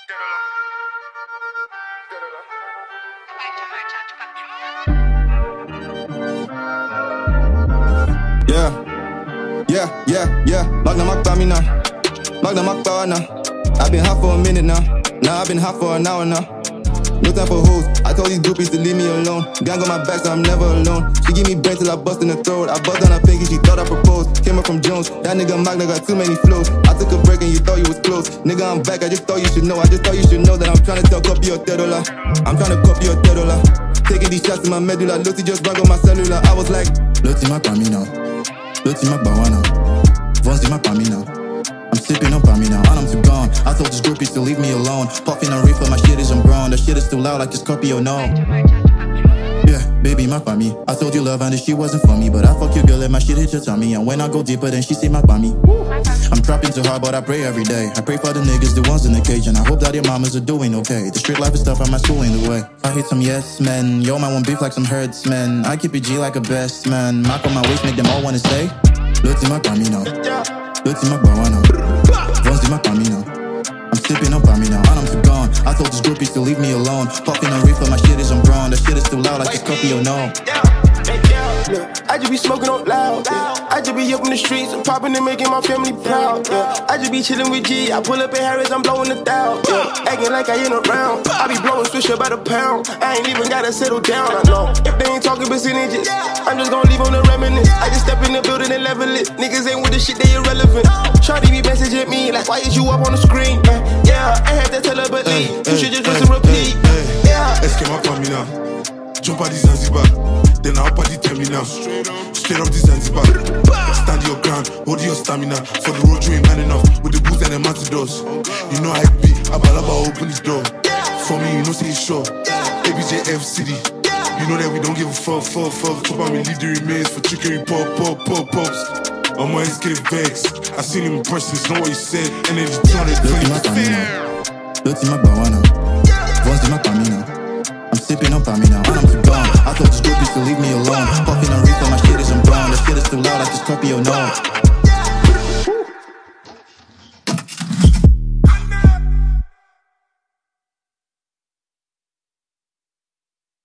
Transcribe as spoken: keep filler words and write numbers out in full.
Yeah, yeah, yeah, yeah. Lock them up by me now. Lock them up by now. I've been hot for a minute now. Now I've been hot for an hour now. No time for hoes. I told these groupies to leave me alone. Gang on my back, so I'm never alone. She give me brain till I bust in the throat. I bust on her pinky, she thought I proposed. Came up from Jones. That nigga Magna got too many flows. I took a break and you thought you was close. Nigga, I'm back. I just thought you should know. I just thought you should know that I'm trying to tell copy your tedola. I'm trying to copy your tedola. Taking these shots in my medulla. Lucy just rang on my cellular. I was like, Lucy my pa me now. Lucy my bawana. Vonzi my pa me now. I'm sipping up on me now, and I'm too gone. I told this groupies to leave me alone. Puffing a reefer, my shit isn't brown. That shit is too loud like this Scorpio, no. Yeah, baby, my pa me. I told you love and this shit wasn't for me, but I fuck your girl and my shit hit your tummy. And when I go deeper, then she say my pa me. I'm trapping too hard, but I pray every day. I pray for the niggas, the ones in the cage, and I hope that your mamas are doing okay. The street life is tough, I'm not schooling the way. I hate some yes men, yo, man want beef like some herdsmen. I keep it G like a best man. Mark on my waist, make them all wanna say, Lucy my pa me now. Lucy my bawana. Vonzi my pa me now. I'm sipping up on me now, and I'm too gone. I told this groupies to leave me alone. Puffing a reefer, my shit isn't brown. That shit is too loud like this Scorpio, no. Look, I just be smoking out loud, yeah. I just be up in the streets and popping and making my family proud, yeah. I just be chilling with G, I pull up in Harris, I'm blowing it down, yeah. Acting like I ain't around, I be blowing Swisher by the pound. I ain't even gotta settle down, I know. If they ain't talking percentages, I'm just gonna leave on the reminisce. I just step in the building and level it. Niggas ain't with the shit, they irrelevant. Shawty be messaging me like, why is you up on the screen? Yeah, yeah, I had to tell her but leave. You should just listen repeat. Yeah. Est-ce qu'elle m'a pas mis là? Jump à des Zanzibar, then I'll pas the terminal. Straight up the Zanzibar. Stand your ground, hold your stamina. For the road you ain't man enough. With the boots and the matadors. You know I be, Abalaba open the door. For me, you know say it's sure. A B J F City. You know that we don't give a fuck, fuck, fuck. Chop on me, leave the remains for chicken, pop, pop, pop, pops. I'm always getting vexed. I seen him in person, it's not what he said. And then he's trying to Lucy my pa me now. Lucy my bawana. Vonzi my pa me now. I'm sipping up on me now, and I'm too gone. I told this groupies to leave me alone. Puffing a reefer, my shit isn't brown. That shit is too loud like this Scorpio, no.